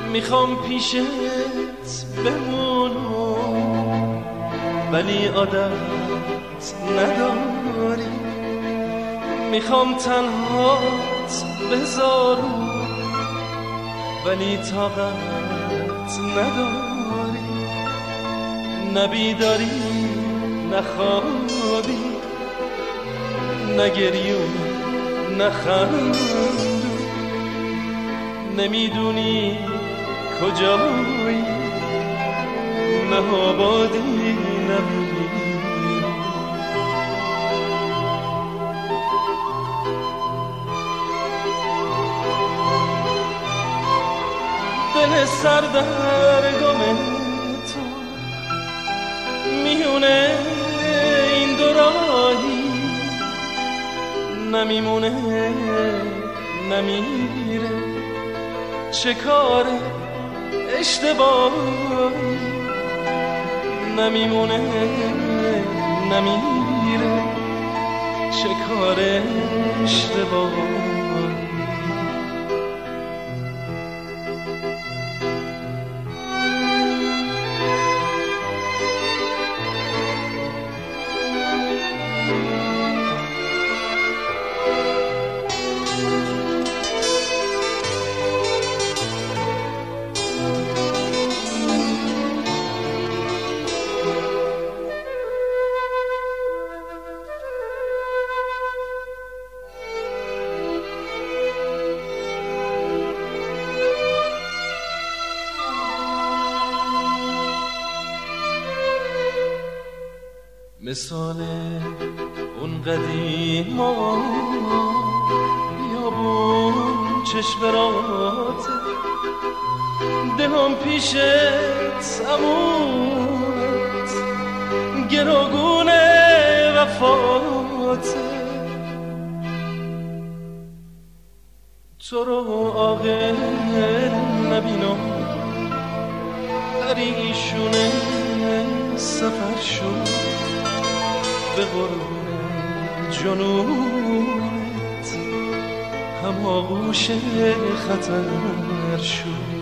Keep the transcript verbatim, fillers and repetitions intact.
میخوام پیشت بمونم ولی عادت نداری، میخوام تنهات بذارم ولی طاقت نداری، نبیداری نخوابی نگریون نخندون، نمیدونی کجایی نه آبادی نمیدونی. دل سردرگم تو میونه این دو راهی نمیمونه نمیره، چه کار اشتباهی نمیمونه نمیره، چه کار اشتباهی. مثال اون قدیما بیابون چشم راته، دلم پیشت اموت گروگون وفاته، تو رو عاقل نبینم پریشونه سفر شد به قربون جنونت، هم آغوش خطر شد.